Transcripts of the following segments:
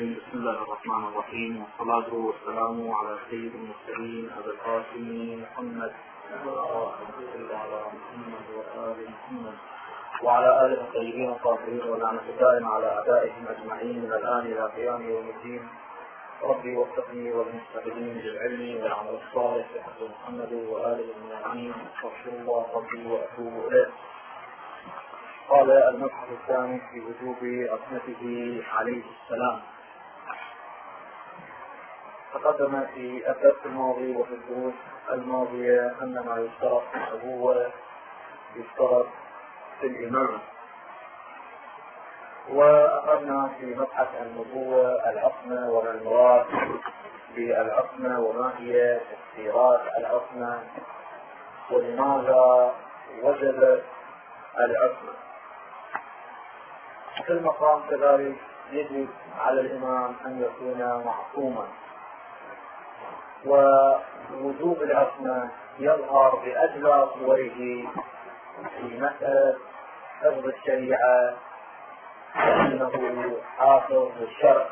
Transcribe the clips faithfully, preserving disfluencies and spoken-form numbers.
الرجيم. بسم الله الرحمن الرحيم، والصلاة والسلام على سيد المرسلين أبي القاسم محمد وعلى محمد وآل محمد وعلى آله الطيبين الطاهرين، ولعنة الدائمة على أعدائهم أجمعين من الآن إلى قيام يوم الدين. ربي وفقني والمستقيمين بالعلم والعمل الصالح بحق محمد وآله المؤمنين، واغفر الله ربي وأتوب إليه. قال المبحث الثاني في وجوب عصمته عليه السلام. تقدم في الدرس الماضي وفي الدروس الماضية أن ما يشترط في الأبوة يشترط في الإمامة، وأخذنا في مبحث النبوة العصمة وما المراد بالعصمة وما هي تفسيرات العصمة ولماذا وجبت العصمة. في المقام كذلك يجب على الإمام أن يكون معصوما، ووجوب العصمة يظهر بأجلى صوره في مسألة حفظ الشريعة، لأنه حافظ للشرع،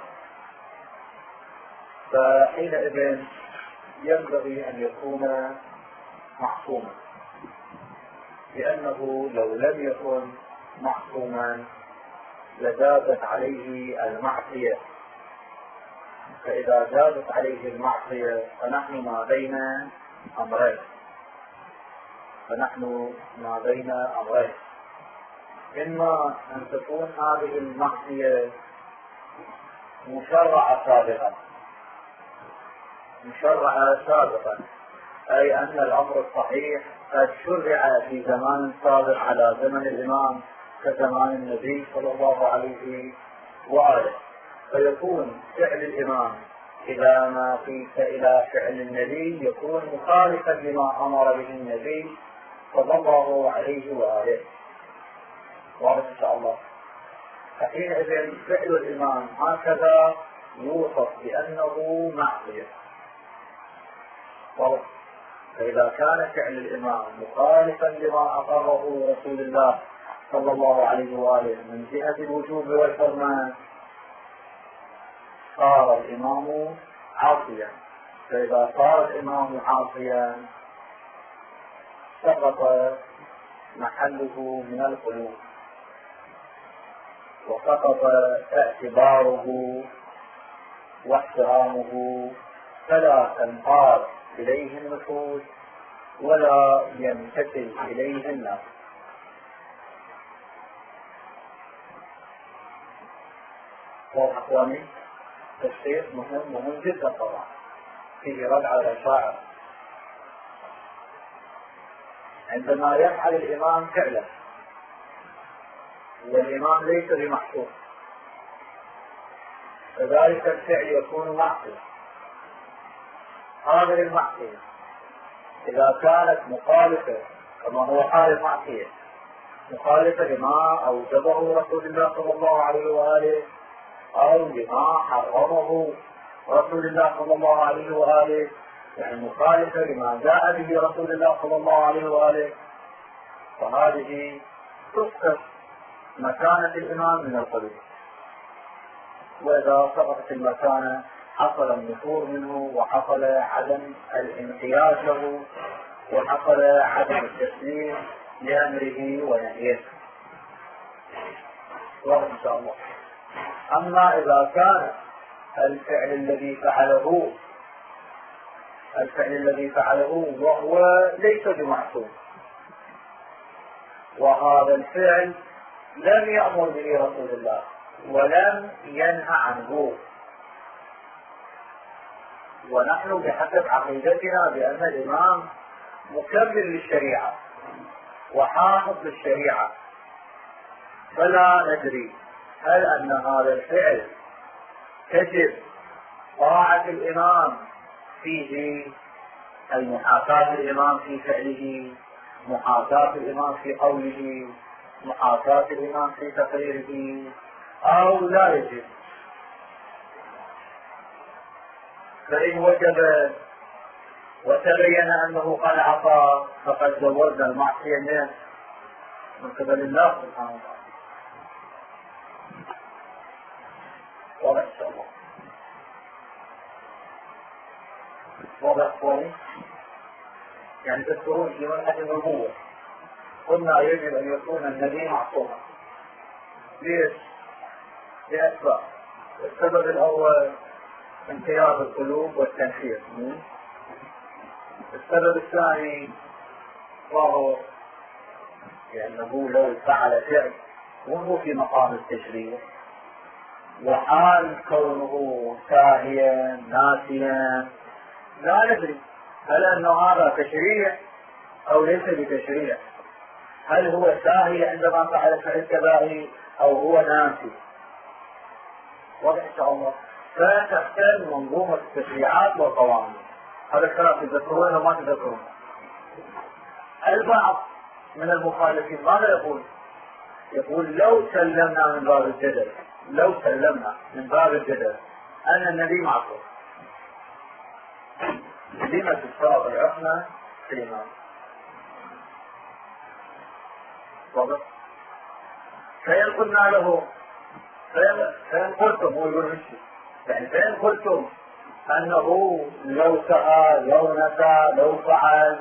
فحينئذ ينبغي أن يكون معصوما، لأنه لو لم يكن معصوما لزادت عليه المعصية، فإذا زادت عليه المعصية فنحن ما بين أمرين فنحن ما بين أمرين إما أن تكون هذه المعصية مشرعة سابقا مشرعة سابقا أي أن الأمر الصحيح قد شرع في زمان سابق على زمن الإمام كزمان النبي صلى الله عليه وآله، فيكون فعل الإمام إذا ما قيس إلى فعل النبي يكون مخالفا لما أمر به النبي صلى الله عليه وآله. واضح إن شاء الله. فحينئذ فعل الإمام هكذا يوصف بأنه معصية. فإذا كان فعل الإمام مخالفا لما أقره رسول الله صلى الله عليه وآله من جهة الوجوب والحرمان صار الإمام عاصيا، فإذا صار الإمام عاصيا سقط محله من القلوب وسقط اعتباره واحترامه، فلا تنقاد إليه النفوس ولا يمتثل إليه الناس. وأخواني التشخيص مهم مهم جدا طبعا، فيه رد على الشاعر عندما يفعل الإمام فعلا والإمام ليس بمحسوب، فذلك الفعل يكون معصية. هذه المعصية إذا كانت مخالفة كما هو حال المعصية مخالفة لما أوجبه رسول الله صلى الله عليه وآله أو لما حرمه رسول الله صلى الله عليه وآله، يعني مخالفة لما جاء به رسول الله صلى الله عليه وآله، فهذه تسقط مكانة الإمام من القلوب، وإذا سقطت المكانة حصل النفور منه وحصل عدم الانقياد له وحصل عدم التسليم لأمره ونهيه. وإن شاء الله. أما إذا كان الفعل الذي فعله الفعل الذي فعله وهو ليس بمعصوم، وهذا الفعل لم يأمر به رسول الله ولم ينهى عنه، ونحن بحسب عقيدتنا بأن الإمام مكمل للشريعة وحافظ للشريعة، فلا ندري هل أن هذا الفعل تجب طاعة الإمام فيه، المحاكاة الإمام في فعله، محاكاة الإمام في قوله، محاكاة الإمام في تقريره، أو لا يجب. فإن وجب وتبين أنه قد عصى فقد جوزنا المعصية من قبل الله سبحانه وتعالى. واضح إن شاء الله. واضح إخواني؟ يعني تذكرون في منهج النبوة قلنا يجب أن يكون النبي معصوما. ليش؟ لأسباب. السبب الأول انقياد القلوب والتنفير. السبب الثاني وهو لأنه لو فعل فعل وهو في مقام التشريع وحال كونه ساهيا ناسيا لا ندري هل أنه هذا تشريع أو ليس بتشريع، هل هو ساهي عندما فعل فعل كبائر أو هو ناسي. واضح إن شاء الله. فتختل منظومة التشريعات والقوانين. هذا الكلام تذكرونه وما تذكرونه. البعض من المخالفين ماذا يقول؟ يقول لو سلمنا من باب الجدل لو سلمنا من باب الجدل أن النبي معصوم، لما تشترط العصمة في الإمام؟ واضح؟ فإن قلنا له فإن قلتم هو يقول مشي يعني فإن قلتم أنه لو سأل لو نسى لو فعل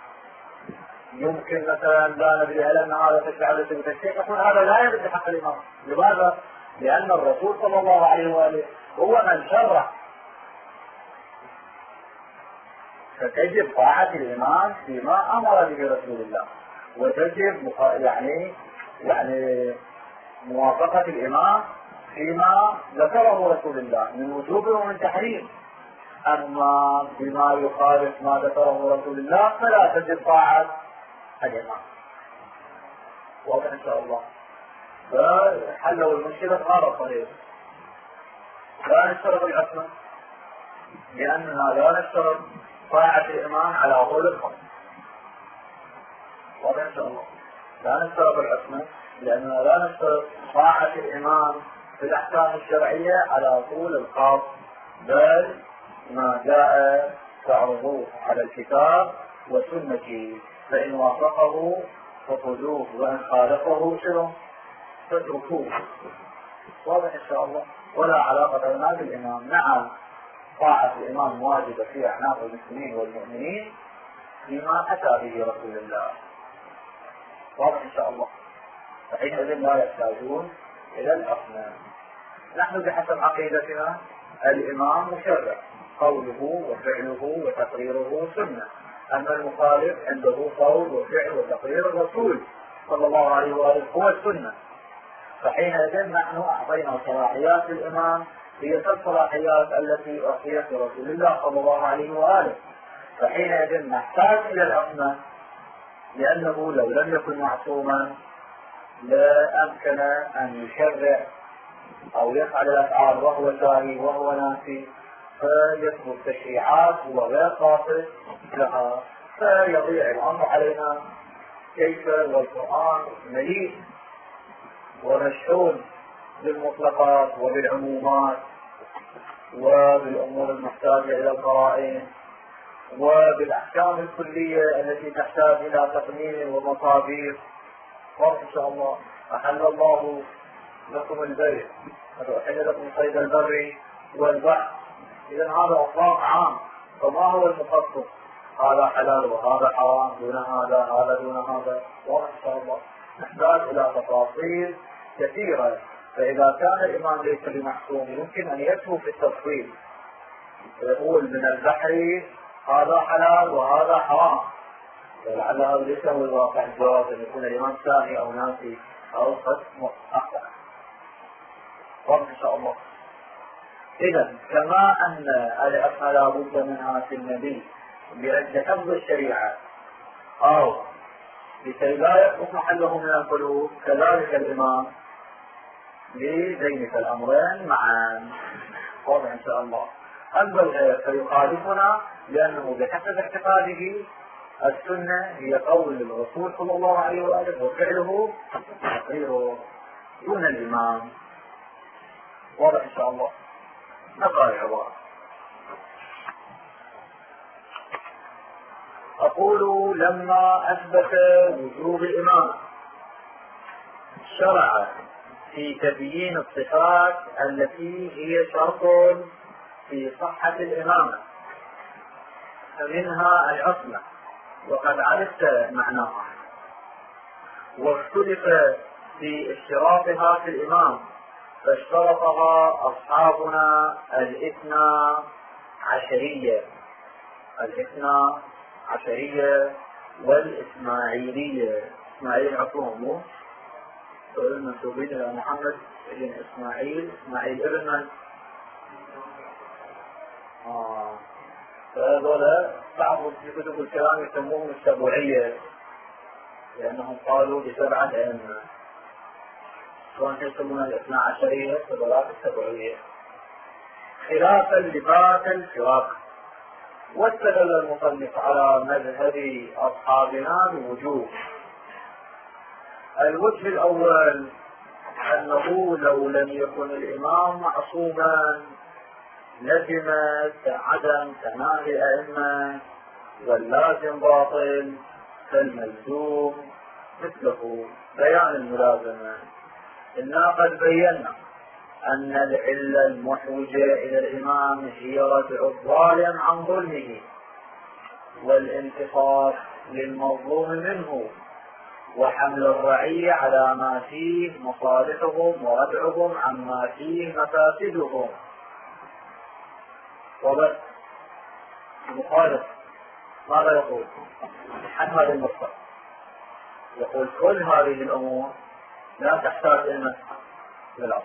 يمكن مثلا لا ندري هل أن هذا تشريع ولا ليس بتشريع، يقول هذا لا يجوز حق الإمام. لماذا؟ لأن الرسول صلى الله عليه وآله هو من شرع، فتجب طاعة الإمام فيما أمر به رسول الله، وتجب يعني يعني موافقة الإمام فيما ذكره رسول الله من وجوب ومن تحريم. أما بما يخالف ما ذكره رسول الله فلا تجب طاعة الإمام. واضح إن شاء الله. فحلوا المشكلة هذا الطريق. لا نشترط العصمة لأننا لا نشترط طاعة الإمام على طول الخمس. واضح إن شاء الله. لا نشترط العصمة لأننا لا نشترط طاعة الإمام في الأحكام الشرعية على طول الخاص، بل ما جاء تعرضوه على الكتاب والسنة، فإن وافقه فخذوه وإن خالفه شنو؟ فاتركوه. واضح إن شاء الله. ولا علاقة لنا بالإمام. نعم طاعة الإمام واجبة في أعناق المسلمين والمؤمنين فيما أتى به رسول الله. واضح إن شاء الله. فحينئذ لا يحتاجون إلى الأصنام. نحن بحسب عقيدتنا الإمام مشرع، قوله وفعله وتقريره سنة. أما المخالف عنده قول وفعل وتقرير الرسول صلى الله عليه وآله هو السنة. فحينئذ نحن أعطينا صلاحيات الإمام هي الصلاحيات التي أعطيت لرسول الله صلى الله عليه وآله. فحينئذ نحتاج إلى الأصنام، لأنه لو لم يكن معصوما لا أمكن أن يشرع أو يفعل الأفعال وهو ساهي وهو ناسي، فيثبت تشريعات هو غير قاصد لها، فيضيع الأمر علينا. كيف والقرآن مليء ومشحون بالمطلقات وبالعمومات وبالأمور المحتاجة إلى القرائن وبالأحكام الكلية التي تحتاج إلى تقنين ومصابيح. وإن شاء الله أحل الله لكم البر وأحل لكم صيد البر والبحر. إذا هذا إطلاق عام، فما هو المخصص؟ هذا حلال وهذا حرام، دون هذا هذا دون هذا. وإن شاء الله نحتاج إلى تفاصيل كثيرة. فإذا كان الإمام ليس بمحكوم يمكن أن يترك في التفصيل ويقول من البحر هذا حلال وهذا حرام، ولعل هذا ليس هو الواقع. الجواب أن يكون الإمام ساهي أو ناسي أو قد أخطأ. وإن شاء الله. إذا كما أن العصمة لا بد منها في النبي بأن حفظ الشريعة أو لكي لا يسقط محله من القلوب، كذلك الإمام لزينة الأمرين معا. واضح إن شاء الله. أما الغير فيخالفنا لأنه بحسب اعتقاده السنة هي قول الرسول صلى الله عليه وآله وفعله تقريره دون الإمام. واضح إن شاء الله. نقرأ العبارة. أقول لما أثبت وجوب الإمام شرع في تبيين الصفات التي هي شرط في صحة الإمامة، فمنها العصمة وقد عرفت معناها. واختلف في اشتراطها في الإمام، فاشترطها أصحابنا الاثنى عشرية الاثنى عشرية والإسماعيلية. إسماعيل عطوهم المنسوبين إلى محمد بن إسماعيل، إسماعيل ابن من؟ آه. فهذولا بعض في كتب الكلام يسموهم السبوعية لأنهم قالوا بسبعة أئمة، سواء يسمون الاثنى عشرية فضلات السبوعية، خلافا لباقي الفرق. واستدل المصنف على مذهب أصحابنا بوجوه. الوجه الأول أنه لو لم يكن الإمام معصوما لزمت عدم تناهي أئمة، واللازم باطل، فالملزوم مثله بيان الملازمة. إنا قد بينا أن العلة المحوجة إلى الإمام هي ردع الظالم عن ظلمه، والانتصار للمظلوم منه، وحمل الرعية على ما فيه مصالحهم، وردعهم عما فيه مفاسدهم. وبس المخالف ماذا يقول عن هذه النقطة؟ يقول كل هذه الأمور لا تحتاج إلى العصر.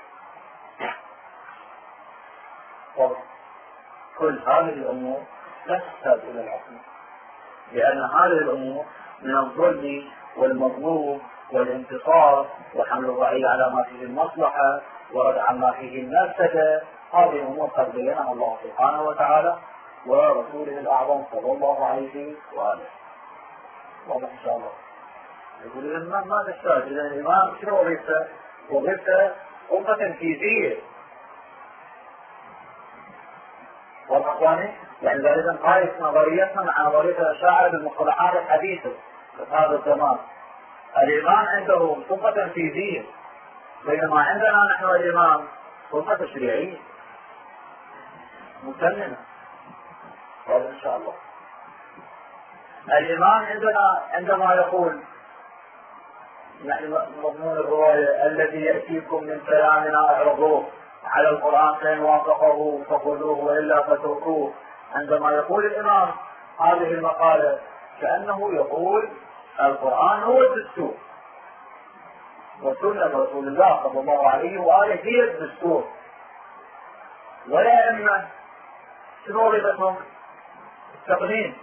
كل هذه الأمور لا تحتاج إلى العصر، لأن هذه الأمور من الظلم والمظلوم والانتصار وحمل الرعية على ما فيه المصلحة وردع ما فيه المفسدة، هذه الأمور قد بينها الله سبحانه وتعالى ورسوله الأعظم صلى الله عليه وآله. واضح إن شاء الله. يقول الإمام ما تحتاج إلى الإمام، شنو وظيفته؟ وظيفته سلطة تنفيذية. واضح إخواني؟ يعني ذلك قايس نظريتنا مع نظرية الأشاعرة بالمصطلحات الحديثة في هذا الزمان. الإمام عنده سلطة تنفيذية، بينما عندنا نحن الإمام سلطة تشريعية مسلمة. واضح إن شاء الله. الإمام عندنا عندما يقول يعني مضمون الرواية الذي يأتيكم من كلامنا اعرضوه على القرآن فإن وافقه فخذوه وإلا فتركوه، عندما يقول الإمام هذه المقالة كأنه يقول القرآن هو الدستور وسنة رسول الله صلى الله عليه وآله هي الدستور، ولا إما شنو وظيفتهم؟ التقنين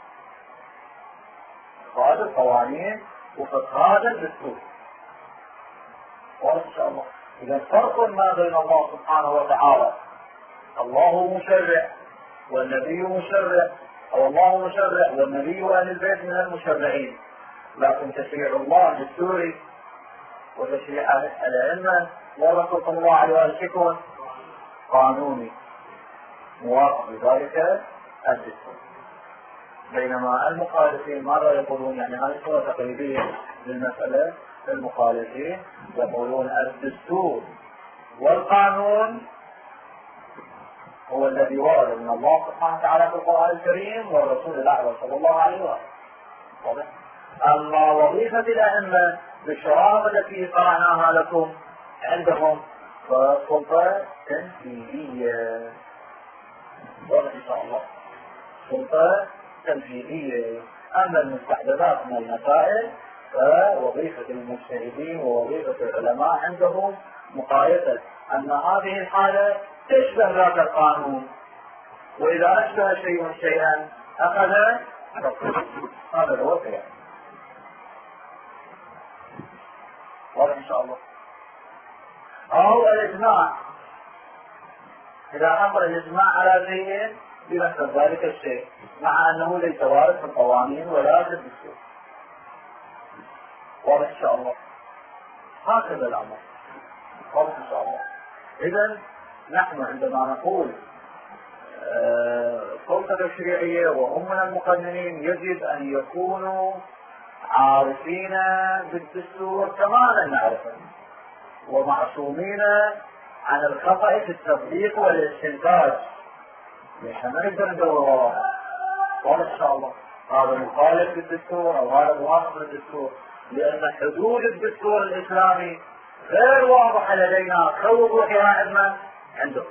هذه القوانين وفقه هذا الدستور. وإن شاء الله إذا فرق ما بين الله سبحانه وتعالى، الله مشرع والنبي مشرع، أو الله مشرع والنبي وأهل البيت من المشرعين، لكن تشريع الله دستوري وتشريع الأئمة والرسول صلى الله عليه وسلم يكون قانوني موافق لذلك الدستور. بينما المخالفين ماذا يقولون؟ يعني هذه صورة تقريبية للمسألة. المخالفين يقولون الدستور والقانون هو الذي ورد من الله سبحانه وتعالى في القرآن الكريم والرسول الأعظم صلى الله عليه وسلم. أما وظيفة الأئمة بالشرائع التي قرأناها لكم عندهم فسلطة تنفيذية. واضح إن شاء الله، سلطة تنفيذية. أما المستحدثات من المسائل فوظيفة المجتهدين ووظيفة العلماء عندهم مقايسة أن هذه الحالة تشبه ذات القانون، وإذا أشبه شيء شيئا أخذ هذا هو الكلام. واضح إن شاء الله. أو الإجماع، إذا حصل الإجماع على شيء بنفس ذلك الشيء مع أنه ليس وارد في القوانين ولا في الدستور. واضح إن شاء الله. هكذا الأمر. واضح إن شاء الله. إذن نحن عندما نقول سلطة تشريعية وهم من المقننين يجب أن يكونوا عارفين بالدستور كما نعرفه، ومعصومين عن الخطأ في التطبيق والاستنتاج. ليش ما نقدر ندور وراء؟ واضح إن شاء الله. هذا مخالف للدستور أو هذا موافق للدستور، لأن حدود الدستور الإسلامي غير واضحة لدينا كوضوحها عندنا عندهم.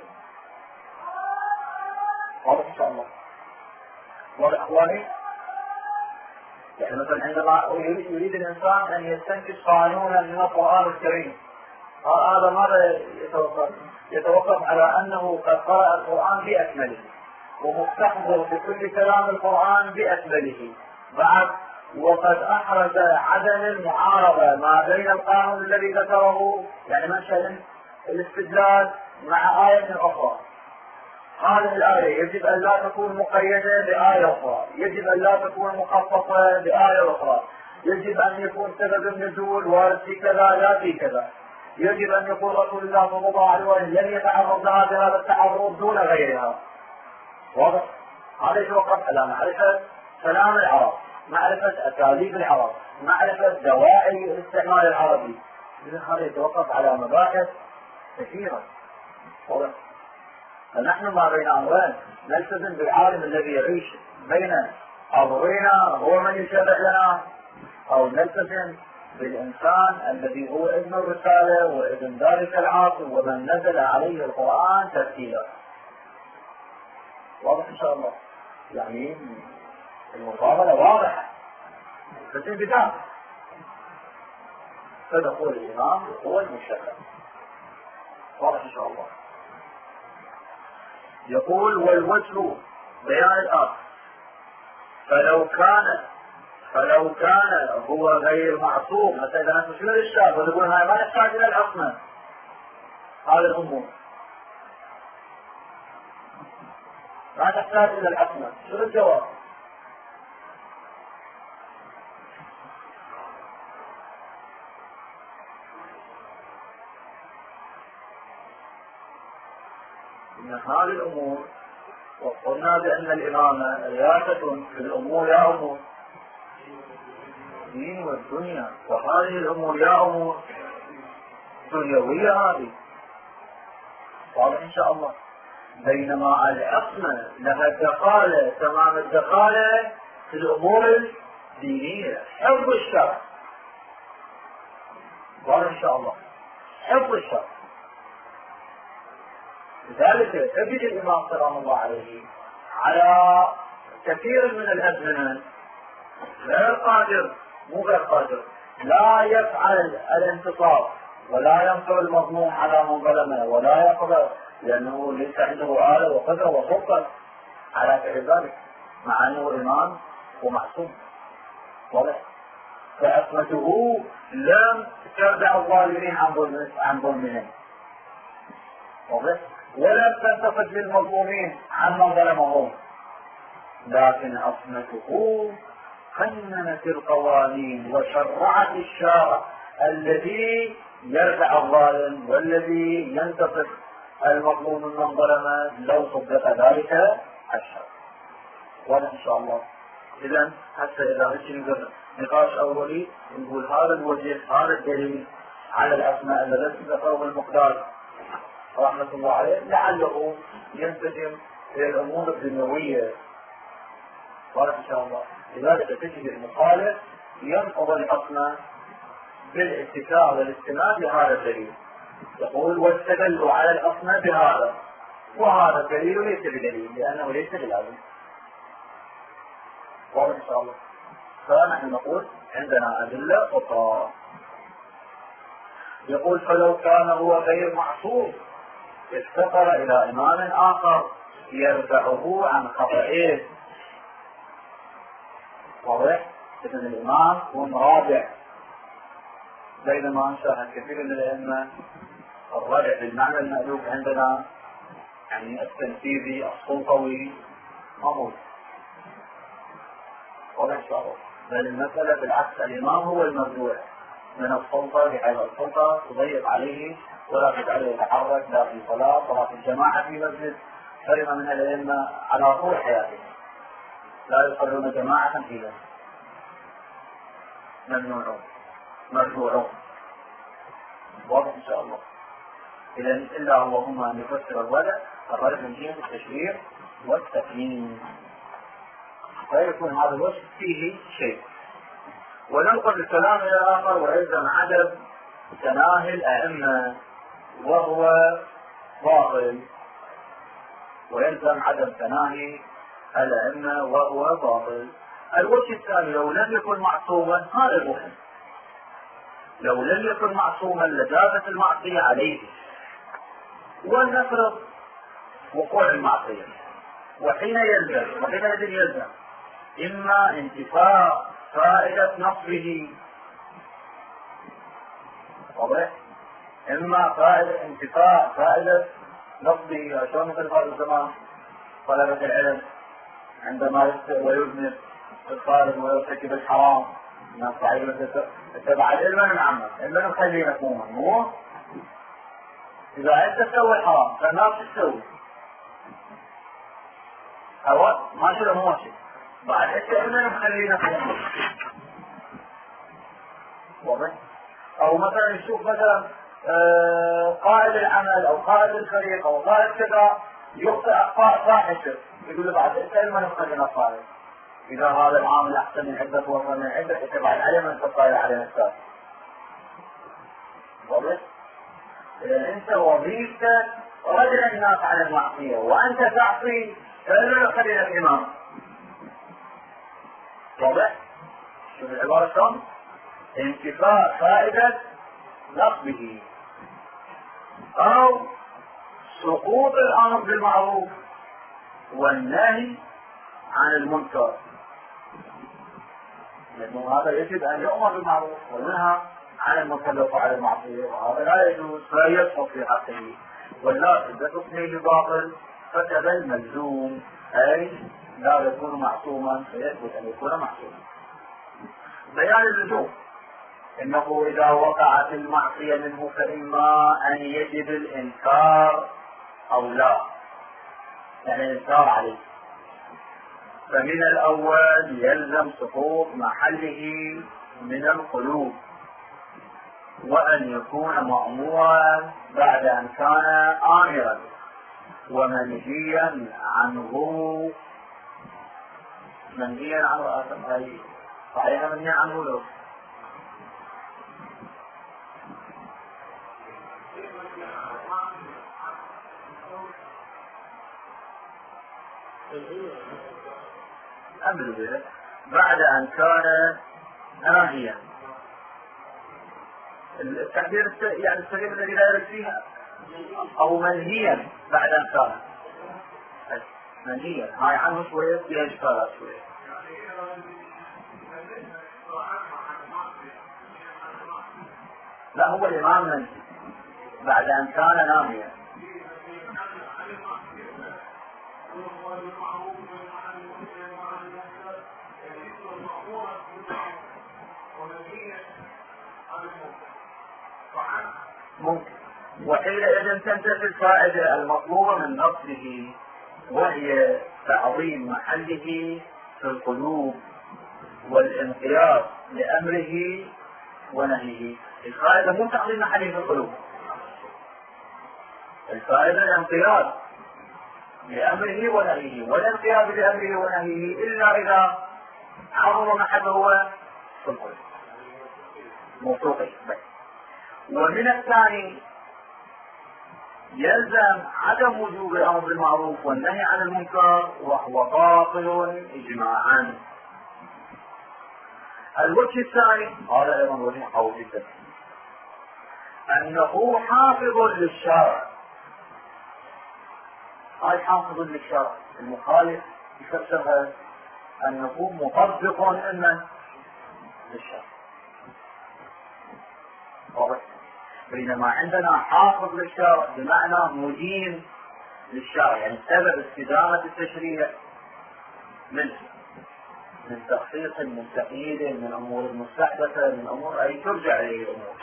واضح إن شاء الله. واضح أخواني؟ يعني مثلا عندما يريد الإنسان أن يستنتج قانونا من القرآن الكريم، هذا ماذا يتوقف؟ يتوقف على أنه قد قرأ القرآن بأكمله ومستحضر بكل كلام القرآن بأكمله، بعد وقد أحرز عدم المعارضة ما بين القانون الذي ذكره، يعني منشأ الاستدلال مع آية أخرى. هذه الآية يجب أن لا تكون مقيدة بآية أخرى، يجب أن لا تكون مخصصة بآية أخرى، يجب أن يكون سبب النزول وارد في كذا لا في كذا، يجب أن يكون رسول الله صلى الله عليه وسلم لم يتعرض لها بهذا التعرض دون غيرها. واضح؟ هذا يتوقف على معرفة كلام العرب، معرفة أساليب العرب، معرفة دواعي الاستعمال العربي. هذا يتوقف على مباحث كثيرة. واضح؟ فنحن ما بين أمرين، نلتزم بالعالم الذي يعيش بين أرضنا هو من يشرع لنا، أو نلتزم بالإنسان الذي هو ابن الرسالة وابن ذلك العاصر ومن نزل عليه القرآن ترتيلا. واضح إن شاء الله؟ يعني المقابلة واضحة، نلتزم بذلك. فدخول الإمام هو المشرع. واضح إن شاء الله. يقول والوجه بيان الآخر، فلو كان فلو كان هو غير معصوم، مثلا إذا نحن شنو الإشكال؟ ونقول هاي ما نحتاج إلى العصمة، هذا الأمور ما تحتاج إلى العصمة، شنو الجواب؟ من هذه الأمور، وقلنا بأن الإمامة رياسة في الأمور يا أمور الدين والدنيا، وهذه الأمور يا أمور دنيوية هذه. واضح إن شاء الله. بينما العصمة لها الدخالة تمام الدخالة في الأمور الدينية، حفظ الشرع. واضح إن شاء الله. حفظ الشرع. لذلك تجد الإمام سلام الله عليه على كثير من الأزمنة غير قادر، مو غير قادر، لا يفعل الانتصاب ولا ينصر المظلوم على من ظلمه ولا يقدر، لأنه ليس عنده آلة وقدرة وسلطة على فعل ذلك، مع أنه إمام ومعصوم. واضح؟ فعصمته لم تردع الظالمين عن ظلمهم. واضح؟ ولم تنتفض للمظلومين عمن ظلمهم، لكن عصمته قننت القوانين وشرعت الشارع الذي يرفع الظالم والذي ينتصر المظلوم من ظلمه لو صدق ذلك الشرع. واضح ان شاء الله. اذا حتى اذا نجي نقاش اولي نقول هذا الوجه، هذا الدليل على الاسماء التي ذكره المقدار رحمة الله عليه لعله ينتجم الى الامور الدنيوية. واضح ان شاء الله. لذلك تجد المخالف ينقض الحكم بالاتكاء والاستناد لهذا الدليل، يقول واستدلوا على الحكم بهذا، وهذا الدليل ليس بدليل لانه ليس بلازم. واضح ان شاء الله. فنحن نقول عندنا ادله اخرى. يقول فلو كان هو غير معصوم افتقر الى امام اخر يرفعه عن خطئه. واضح؟ إذن الإمام هو مرابع، بينما أنشأ كثير من الأئمة الرابع بالمعنى المألوف عندنا يعني التنفيذي السلطوي موجود. واضح إن شاء الله. بل المسألة بالعكس، الإمام هو المرجوع من السلطة، بحيث السلطة تضيق عليه ولا تجعله يتحرك لا في صلاة ولا في الجماعة في مسجد. كلمة من الأئمة على طول حياته لا يصلون جماعة في ذلك، ممنوعون مرجوعون. واضح إن شاء الله. إذا إلا اللهم أن يفسر الوضع الرجل من جهة التشريع والتقنين. فيكون هذا الوصف فيه شيء. وننقل الكلام إلى آخر: ويلزم عدم تناهي الأئمة وهو باطل. ويلزم عدم تناهي الأئمة وهو باطل. الوجه الثاني: لو لم يكن معصوما، هذا المهم، لو لم يكن معصوما لجازت المعصية عليه، ولنفرض وقوع المعصية، وحين يلزم وحينئذ يلزم إما انتفاء فائدة نصبه، واضح؟ إما فائدة انتفاء فائدة نصبه. شلون مثل هذا الزمان طلبة العلم عندما يخطئ ويذنب في الخارج ويرتكب الحرام، الناس صحيح اتبع العلم من عمك، إلا نخلينا مؤمن، مو إذا أنت تسوي الحرام فالناس تسوي هو ماشي ولا مو ماشي، بعد أنت إلا نخلينا مؤمن، واضح؟ أو مثلا نشوف مثلا آه قائد العمل أو قائد الفريق أو قائد كذا يخطئ أخطاء فاحشة، يقول له بعد أنت إلا نخلينا قائد، إذا هذا العامل أحسن من عدة وأفضل من عدة اتبع العلم أنت الطائر على نفسك، واضح؟ إذا أنت وظيفتك رجل الناس على المعصية وأنت تعصي فإلا نخلينا الإمام، واضح؟ شوف العبارة شلون؟ انتفاء فائدة نصبه أو سقوط الأمر بالمعروف والنهي عن المنكر، لأنه هذا يجب أن يؤمر بالمعروف وينهى عن المنكر وعن المعصية، وهذا لا يجوز فلا يسقط في حقه. ولا إذا تصنيع باطل فكذا الملزوم، أي لا يكون معصوما فيثبت أن يكون معصوما. بيان اللزوم: إنه إذا وقعت المعصية منه فإما أن يجب الإنكار أو لا، يعني الإنكار عليه. فمن الأول يلزم سقوط محله من القلوب، وأن يكون مأمورا بعد أن كان آمرا، ومنهيا عنه منهيا عنه أي صحيح منهيا عنه له أمر به بعد أن كان ناهيا. التعبير يعني السليم الذي لا يرد فيها أو منهيا بعد أن كان منهيا، هاي عنه شوية فيها إشكالات شوية. لا، هو الإمام منهي بعد أن كان ناهيا. ممكن. وحينئذ تنتفي الفائدة المطلوبة من نصبه، وهي تعظيم محله في القلوب والانقياد لأمره ونهيه. الفائدة مو تعظيم محله في القلوب، الفائدة الانقياد لأمره ونهيه، والانقياد لأمره ونهيه إلا إذا عظم محله هو في القلوب موثوقه. ومن الثاني يلزم عدم وجوب الأمر بالمعروف والنهي عن المنكر، وهو باطل إجماعا. الوجه الثاني هذا أيضا وجه قوي جدا، أنه حافظ للشرع. هاي حافظ للشرع، المخالف يفسرها أنه مطبق إما للشرع، واضح؟ بينما عندنا حافظ للشرع بمعنى مدين للشرع، يعني سبب استدامة التشريع منه، من تخصيص، من تقييد، من أمور مستحدثة، من أمور أي ترجع إليه الأمور.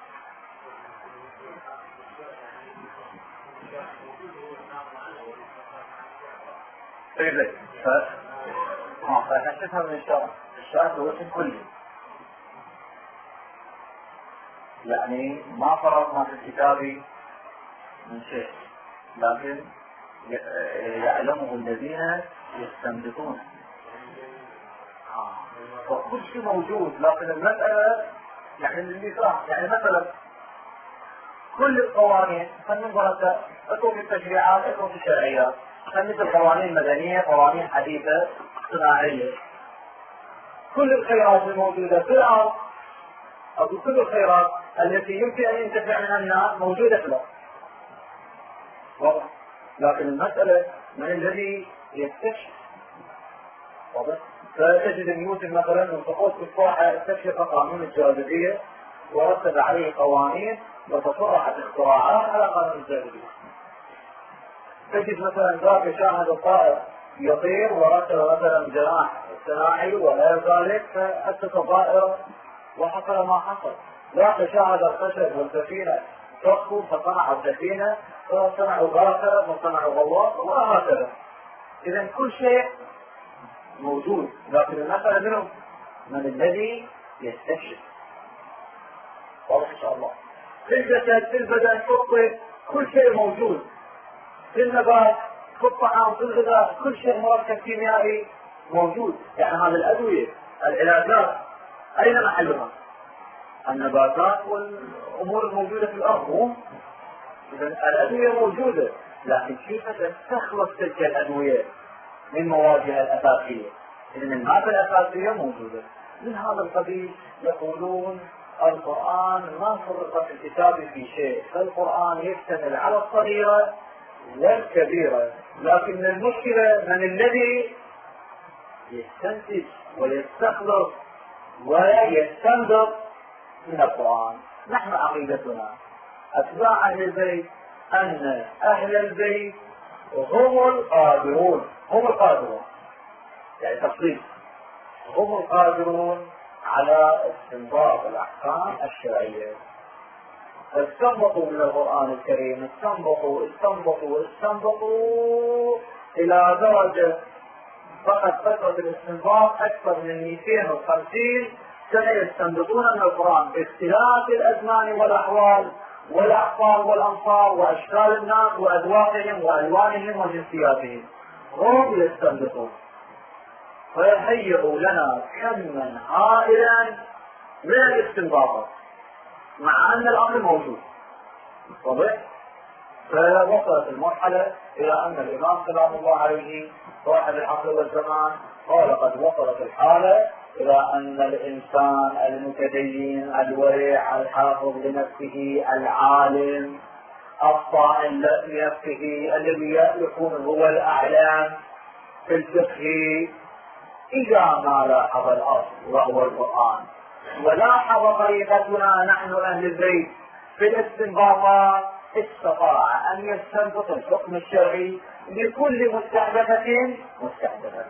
طيب ف... ما فهمتها من الشرع، الشرع هو الكلي، يعني ما فرضنا في الكتاب من شيء، لكن يعلمه الذين يستنبطون. فكل شيء موجود، لكن المسألة يعني اللي صح يعني مثلا كل القوانين خلينا اكو في التشريعات اكو في الشرعيات، مثل القوانين المدنية قوانين حديثة صناعية، كل الخيرات الموجودة في الأرض أو كل الخيرات التي يمكن أن ينتفع منها الناس موجودة في الأرض. واضح؟ لكن المسألة من الذي يستكشف؟ واضح؟ فتجد نيوتن مثلا من سقوط تفاحة استكشف قانون الجاذبية ورتب عليه قوانين وتصرحت اختراعات على قانون الجاذبية. تجد مثلا ذاك شاهد الطائر يطير ورتب مثلا جناح صناعي وغير ذلك فأسس طائرة وحصل ما حصل. ذاك شاهد الخشب والسفينة تخطو فصنعوا سفينة فصنعوا باخرة فصنعوا غواص وهكذا. إذا كل شيء موجود، لكن المسألة منهم من الذي يستكشف. واضح إن شاء الله. في الجسد في البدن في الطب كل شيء موجود، في النبات في الطعام في الغذاء كل شيء مركب كيميائي موجود. يعني هذه الأدوية العلاجات أين محلها؟ النباتات والأمور الموجودة في الأرض. إذا الأدوية موجودة، لكن كيف تستخلص تلك الأدوية من موادها الأساسية؟ إذن المادة الأساسية موجودة. من هذا القبيل يقولون القرآن ما فرق في الكتاب في شيء، فالقرآن يشتمل على الصغيرة والكبيرة، لكن المشكلة من الذي يستنتج ويستخلص ويستنبط من القرآن. نحن عقيدتنا أتباع أهل البيت أن أهل البيت هم القادرون، هم القادرون يعني تفصيل هم القادرون على استنباط الأحكام الشرعية. فاستنبطوا من القرآن الكريم استنبطوا استنبطوا استنبطوا إلى درجة فقد فترة الاستنباط أكثر من مئتين وخمسين سنة يستنبطون من القرآن باختلاف الأزمان والأحوال والأحفال والأمصار وأشكال الناس وأذواقهم وألوانهم وجنسياتهم. هم يستنبطون ويهيئوا لنا كما هائلا من الاستنباطات مع أن الأمر موجود. واضح؟ فوصلت المرحلة إلى أن الإمام سلام الله عليه صاحب العصر والزمان قال قد وصلت الحالة إلى أن الإنسان المتدين الورع الحافظ لنفسه العالم الصائم لنفسه الذي يكون هو الأعلام في الفقه إذا ما لاحظ الأصل وهو القرآن ولاحظ طريقتنا نحن أهل البيت في الاستنباطات استطاع أن يستنبط الحكم الشرعي لكل مستحدثة مستحدثة.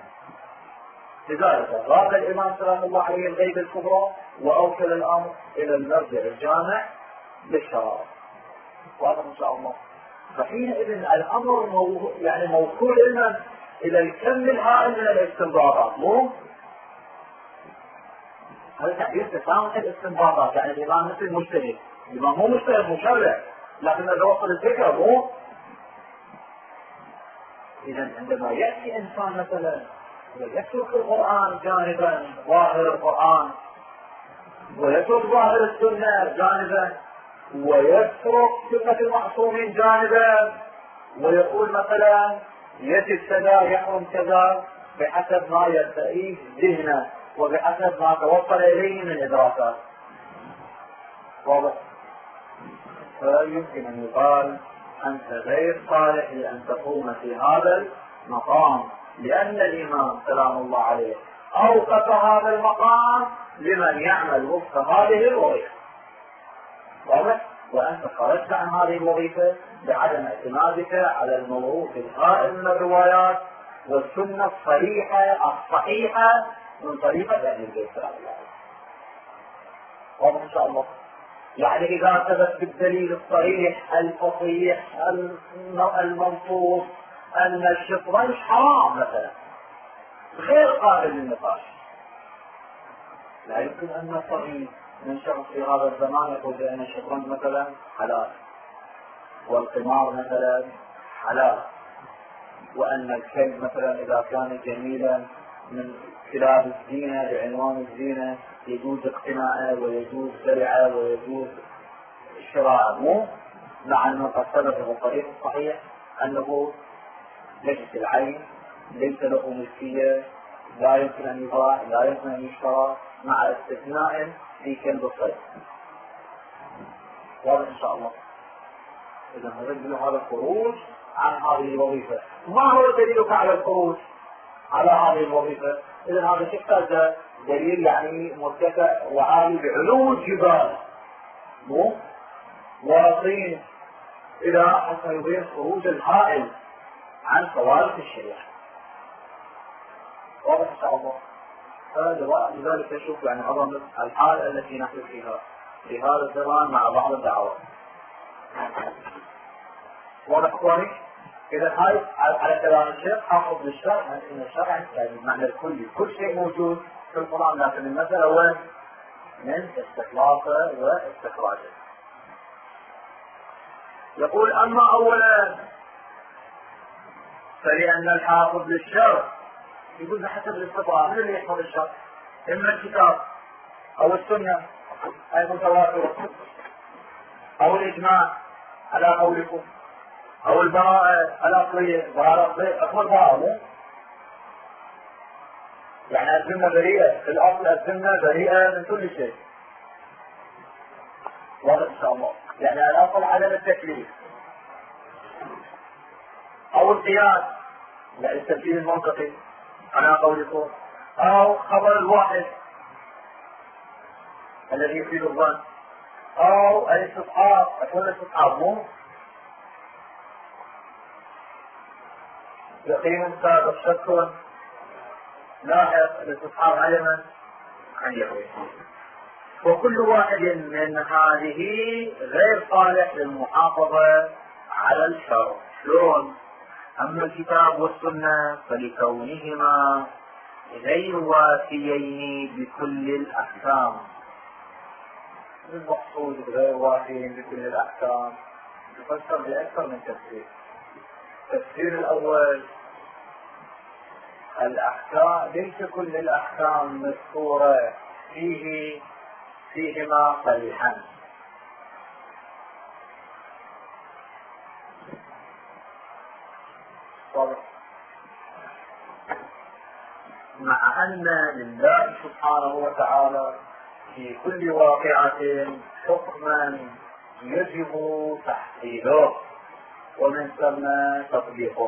لذلك غاب الإمام سلام الله عليه الغيبة الكبرى وأوصل الأمر إلى المرجع الجامع للشرائع. واضح إن شاء الله. فحينئذ الأمر مو... يعني موصول لنا إلى الكم الهائل من الاستنباطات. مو هذا تعبير تسامح الاستنباطات، يعني الإمام مثل مجتهد، الإمام مو مجتهد مشرع، لكن إذا وصل الفكرة مو. إذا عندما يأتي إنسان مثلا ويترك القرآن جانبا ظاهر القرآن ويترك ظاهر السنة جانبا ويترك سنة المعصومين جانبا ويقول مثلا يجب كذا يحرم كذا بحسب ما يستئيس ذهنه وبحسب ما توصل إليه من إدراكات. واضح؟ فيمكن أن يقال أنت غير صالح لأن تقوم في هذا المقام، لأن الإمام سلام الله عليه أوقف هذا المقام لمن يعمل وفق هذه الوظيفة. واضح؟ وأنت خرجت عن هذه الوظيفة بعدم اعتمادك على الموروث القائم من الروايات والسنة الصريحة الصحيحة من طريقة أهل البيت سلام الله عليه. واضح إن شاء الله؟ يعني إذا ثبت بالدليل الصريح الفصيح المنصوص أن الشطرنج حرام مثلا غير قابل للنقاش، لا يمكن أن نصحي من شخص في هذا الزمان يقول بأن الشطرنج مثلا حلال والقمار مثلا حلال، وأن الكلب مثلا إذا كان جميلا من كتاب الزينة بعنوان الزينة يجوز اقتناءه ويجوز بيعه ويجوز شراءه، مو مع أنه قد ثبت في الطريق الصحيح أنه نجس العين ليس له ملكية، لا يمكن أن يباع لا يمكن أن يشترى، مع استثناء في كلب الصيد. واضح إن شاء الله. إذا نرد له هذا الخروج عن هذه الوظيفة. ما هو دليلك على الخروج على هذه الوظيفة؟ إذا هذا يحتاج دليل يعني مرتفع وعالي بعلو الجبال، مو واصين إلى حتى يبين خروج الحائل عن ثوابت الشريعة. واضح إن شاء الله. لذلك نشوف يعني عظمة الحالة التي نحن فيها في هذا الزمان مع بعض الدعوات. واضح إخواني؟ إذا هاي على كلام الشيخ حافظ للشرع أن الشرع يعني المعنى الكلي، كل شيء موجود في القرآن، لكن المسألة وين؟ من استخلاصه واستخراجه. يقول أما أولا فلأن الحافظ للشرع يقول بحسب الاستطاعة، من اللي يحفظ الشرع؟ إما الكتاب أو السنة أي متواترة أو الإجماع على قولكم أو البراءة الأصلية. براءة الأصلية أقول براءة، يعني الذمة بريئة في الأصل، الذمة بريئة من كل شيء. واضح إن شاء الله. يعني الأصل عدم التكليف أو القياس، يعني التفسير المنطقي على قولكم، أو خبر الواحد الذي يفيد الظن، أو الاستصحاب. أقول الاستصحاب مو يقين سابق شك لاحق، الاستصحاب علما عن يقين. وكل واحد من هذه غير صالح للمحافظة على الشرع. شلون؟ أما الكتاب والسنة فلكونهما غير وافيين بكل الأحكام. المقصود غير وافيين بكل الأحكام يفسر بأكثر من تفسير. التفسير الأول الأحكام ليس كل الأحكام مذكورة فيه فيهما صريحا، مع أن لله سبحانه وتعالى في كل واقعة حكما يجب تحصيله ومن ثم تطبيقه.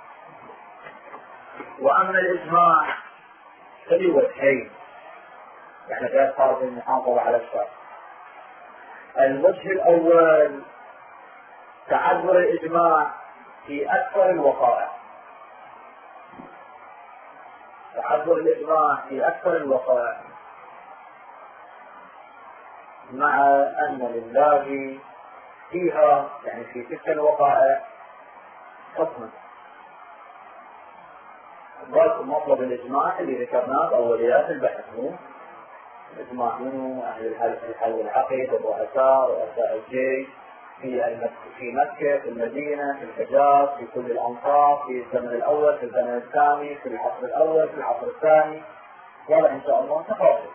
وأما الإجماع فلوجهين، يعني غير فرض المحافظة على الشرع. الوجه الأول تعذر الإجماع في أكثر الوقائع، تعذر الإجماع في أكثر الوقائع، مع أن لله فيها يعني في تلك الوقائع حكما. ذلك مطلب الإجماع اللي ذكرناه بأوليات البحث، إجماع منه أهل الحل والعقد، الرؤساء رؤساء الجيش في في مكة، في المدينة، في الحجاز، في كل الأمصار، في الزمن الأول، في الزمن الثاني، في العصر الأول، في العصر الثاني، وهذا إن شاء الله تفاصيل.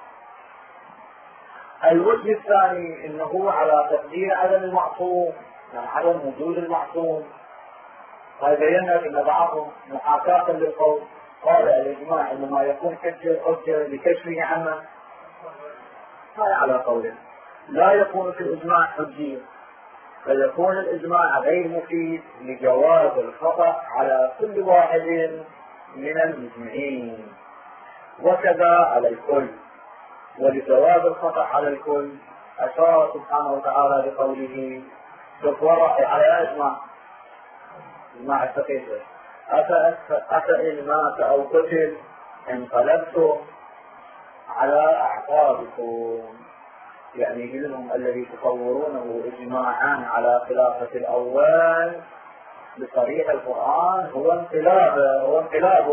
الوجه الثاني إنه على تقدير عدم المعصوم، يعني عدم وجود المعصوم. فبينا أن بعضهم محاكاة للقول قال الإجماع إنما يكون حجة لكشفه عما هذا على قوله لا يكون في الإجماع حجية، فيكون الإجماع غير مفيد لجواز الخطأ على كل واحد من المجمعين، وكذا على الكل. ولجواز الخطأ على الكل أشار سبحانه وتعالى بقوله تتورع على إجماع إجماع التقيسة أفإن مات أو قتل انقلبتم على أعقابكم، يعني منهم الذي تصورونه إجماعا على خلافة الأول بصريح القرآن هو انقلاب هو انقلاب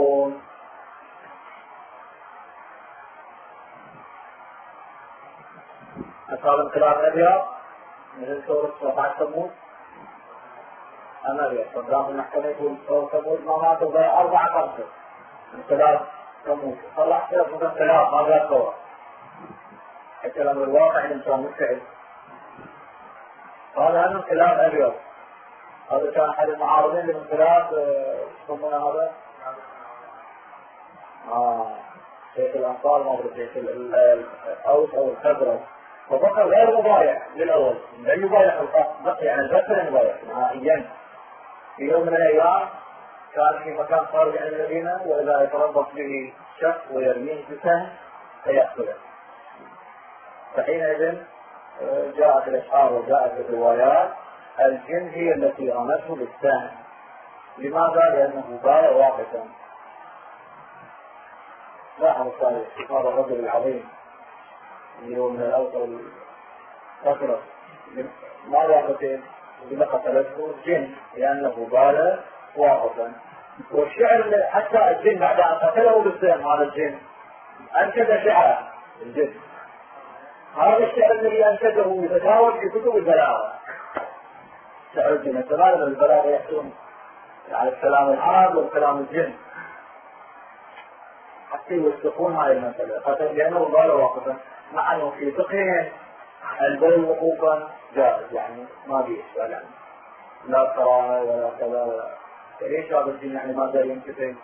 أصاب انقلاب أبيض مثل سورة وقعت ثمود أمريكا صدام المحكمة يقول سورة ثمود ما ماتوا بها أربعة خمسة انقلاب تموت طلع ثلاث مثلثات هذا صور حتى لما الواقع الإنسان مستعد هذا من خلال أبيض. هذا كان أحد المعارضين للانقلاب يسمونه هذا آه شيخ الأنصار ما أدري شيخ الأوس أو الخزرج، فبقى غير مبايع للأول لا يبايع الخاص يعني البشر مبايع نهائيا. في يوم من الأيام كان في مكان خارج عن المدينة وإذا يتربص به شخص ويرميه بسهم فيأكله. فحينئذ جاءت الأشعار وجاءت الروايات الجن هي التي رمته بالسهم. لماذا؟ لأنه بايع واقفا. لاحظ الصالح هذا الرجل العظيم اللي هو من الأوصى والكثرة ماذا قتل؟ لما قتلته الجن لأنه بايع واقفا. والشعر حتى الجن بعد أن قتله بالسهم هذا الجن أنشد شعره الجن. هذا الشعر الذي أنشده يتجاوز في كتب البلاغة. شعر الجن الثلاثة البلاغة يحكون على الكلام العرب والكلام الجن حتى يوثقون هذه المسألة خاطر لأنه بايع واقفا مع أنه في فقههم البيع وقوفا جائز يعني ما فيه إشكال يعني لا كراهة ولا كذا ولا ليش هذا الجن يعني ماذا ينكتب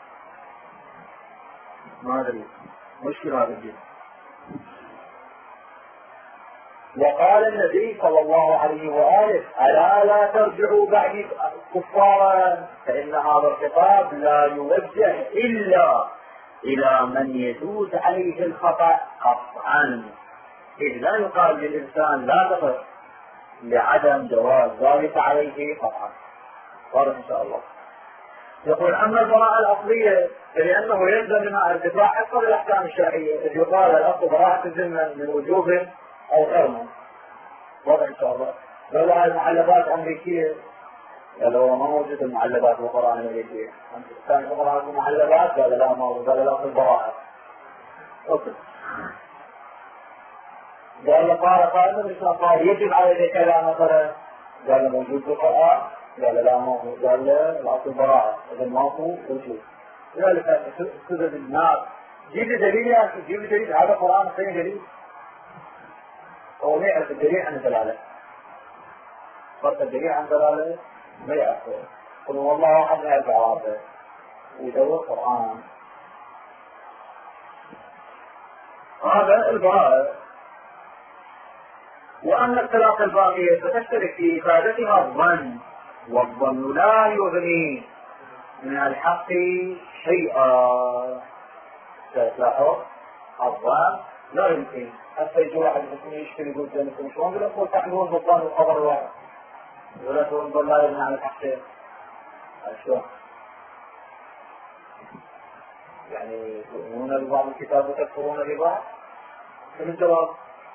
ما أدري مشكلة هذا الجن. وقال النبي صلى الله عليه وآله ألا لا ترجعوا بعد كفارا فإن هذا الخطاب لا يوجه إلا إلى من يجوز عليه الخطأ قطعا، إذ لا يقال للإنسان لا تخف لعدم جواز ذلك عليه قطعا. قال إن شاء الله. يقول أما البراءة الأصلية فلأنه يلزم منها ارتفاع أكثر الأحكام الشرعية إذ يقال الأصل براءة الذمة من وجوب أو حرمة. واضح إن شاء الله. لولا المعلبات الأمريكية لو ما موجود المعلبات القرآن الأمريكية كان القرآن المعلبات قال لا ما قال لا في البراءة. قال قال قال النبي قال يجب عليه كذا مثلا قال موجود في القرآن قال لا ما هو قال لا في البراءة إذا ما هو وجود. لذلك سدد الناس جيب دليل يا أخي جيب دليل هذا القرآن فين دليل؟ هو ما يعرف الدليل عن الدلالة. فرق الدليل عن الدلالة ما يعرفه. قل والله أحد ما يعرف عرفه ويدور القرآن. هذا البراءة. وأما الثلاث الباقية فتشترك في إفادتها الظن والظن لا يغني من الحق شيئا. تلاحظ الظن لا يمكن حتى يجي واحد يشتري يقول لكم شلون يقول تحملون بالظن والخبر واحد ولا تقولون بالله يبنى على الحقين شلون يعني تؤمنون ببعض الكتاب وتكفرون ببعض. شنو الجواب؟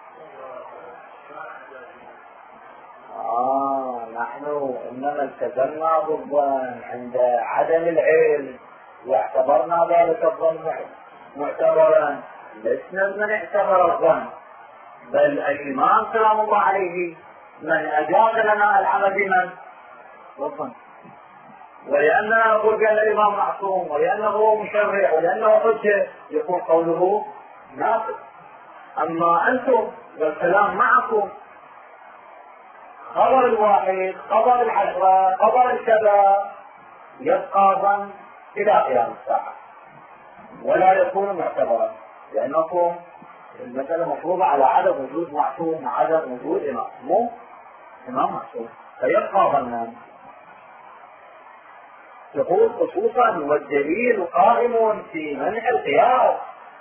آه نحن إنما التزمنا بالظن عند عدم العلم واعتبرنا ذلك الظن معتبرا لسنا من اعتبر الظن بل الإمام سلام الله عليه من أجاز لنا العمل بمن؟ بالظن. ولأننا نقول بأن الإمام معصوم ولأنه مشرع ولأنه حجة يكون قوله ناقض. أما أنتم والكلام معكم خبر الواحد خبر العشرة خبر الكذا يبقى ظن إلى قيام الساعة ولا يكون معتبرا لأنكم المسألة مفروضة على عدم وجود معصوم مع عدم وجود إمام مو إمام معصوم فيبقى ظنا. يقول خصوصا والدليل قائم في منع القياس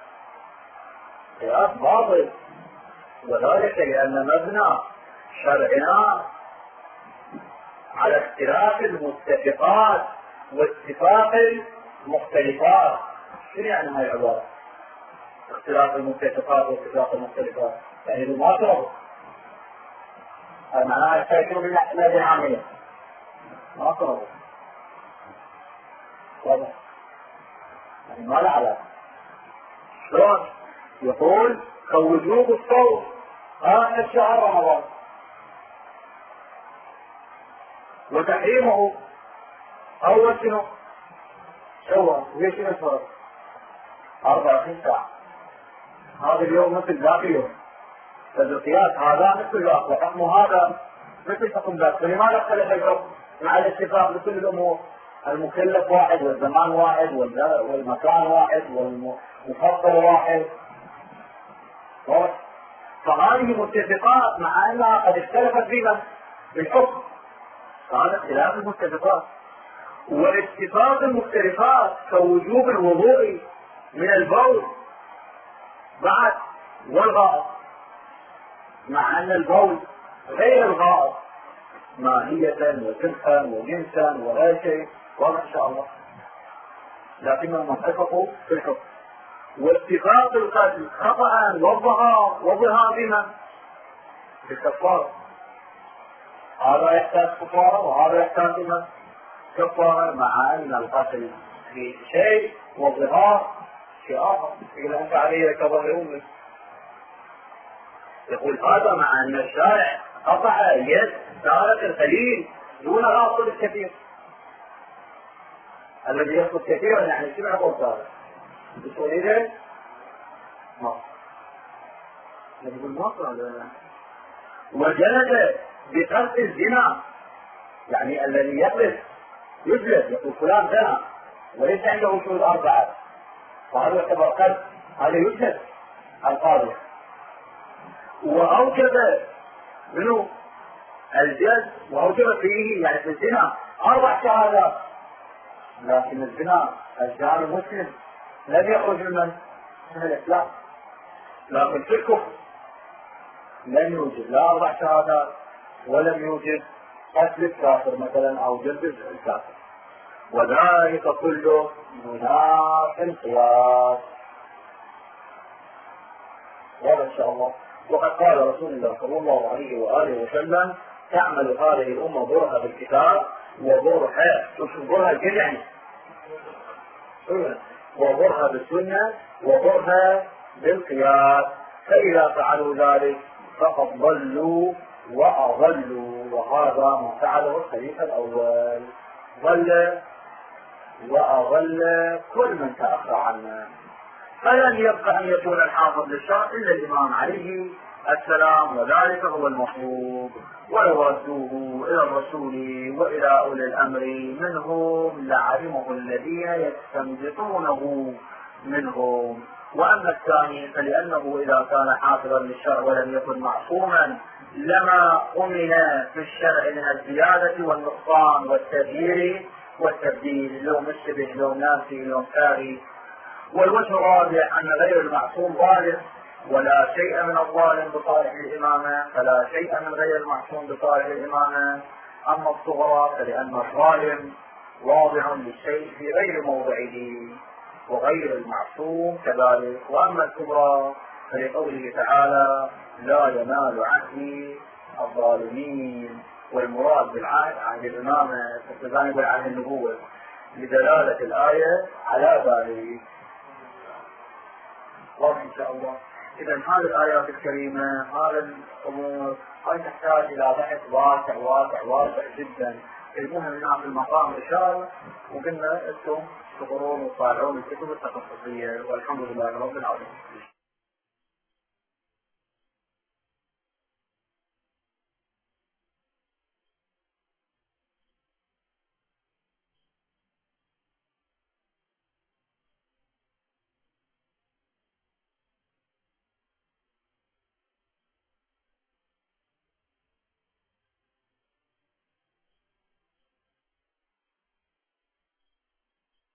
قياس باطل وذلك لأن مبنى شرعنا على اختلاف المتفقات واتفاق المختلفات. شنو يعني هاي العبارة؟ اختلاف المتفقات واتفاق المختلفات يعني ما تربط معناها يستيقظوا بالأحمال العامية ما تربط واضح يعني ما له علاقة. شلون؟ يقول كوجوب الصوم آخر شهر رمضان وتحريمه أول شنو؟ سوى ليش الفرق؟ أربعة وعشرين ساعة. هذا اليوم مثل ذاك اليوم، فالقياس هذا مثل ذاك وحكم هذا مثل حكم ذاك، فلماذا اختلف الحكم مع الاتفاق بكل الأمور؟ المكلف واحد والزمان واحد والمكان واحد والمفصل واحد، فهذه متفقات مع أنها قد اختلفت فيها بالحكم، فهذا اختلاف المتفقات. والاتفاق المختلفات كوجوب الوضوء من البول بعد والغائط، مع أن البول غير الغائط ماهية وسلخا وجنسا ولا شيء، واضح إن شاء الله، لكنهم اتفقوا في الحكم. واتفاق القتل خطأ والظهار وظهار بما في الكفارة، هذا يحتاج كفارة وهذا يحتاج بما كفارة، مع أن القتل في شيء والظهار شيء آخر. يقول أنت علي كظهر أمك، يقول هذا مع أن الشارع قطع يد تارك القليل دون غاصب الكثير. الذي يقصد كثيرا يعني سمع قول تارك بتقول إذن ما يقول ما قال. وجلد بقصد الزنا، يعني الذي يقصد يجلد، يقول فلان زنا وليس عنده شهود أربعة، فهذا يعتبر قتل، هذا يجلد القاضي. وأوجب منه الجلد وأوجب فيه يعني في الزنا أربع شهادات، لكن الزنا الشهادة المسلم لم يخرج من من الإسلام، لكن في الكفر لم يوجد لا أربع شهادات ولم يوجد قتل الكافر مثلا أو جلد الكافر، وذلك كله مناف القياس. هذا إن شاء الله. وقد قال رسول الله صلى الله عليه وآله وسلم: تعمل هذه الأمة برهة بالكتاب وبرهة برهة الجمع وبرهة بالسنة وبرهة بالقياس، فإذا فعلوا ذلك فقد ضلوا وأضلوا. وهذا ما فعله الخليفة الأول، ضل وأضل كل من تأخر عنا. فلن يبقى أن يكون الحافظ للشرع إلا الإمام عليه السلام، وذلك هو المطلوب. ولو ردوه إلى الرسول وإلى أولي الأمر منهم لعلمه الذين يستنبطونه منهم. وأما الثاني فلأنه إذا كان حافظا للشرع ولم يكن معصوما لما أمن في الشرع من الزيادة والنقصان والتغيير والتبديل، لو مشبه لو ناسي لو كاري. والوجه الرابع أن غير المعصوم ظالم، ولا شيء من الظالم بصالح الإمامة، فلا شيء من غير المعصوم بصالح الإمامة. أما الصغرى فلأن الظالم واضع للشيء في غير موضعه، وغير المعصوم كذلك. وأما الكبرى فلقوله تعالى: لا ينال عهدي الظالمين، والمراد بالعهد عهد الإمامة فالتزام بالعهد النبوة، لدلالة الآية على ذلك. واضح إن شاء الله. إذا هذه الآيات الكريمة، هذا الأمور هذه تحتاج إلى بحث واسع واسع واسع جدا. المهم هنا في المقام إشارة، وقلنا أنتم تقرون وتطالعون الكتب التخصصية، والحمد لله رب العالمين.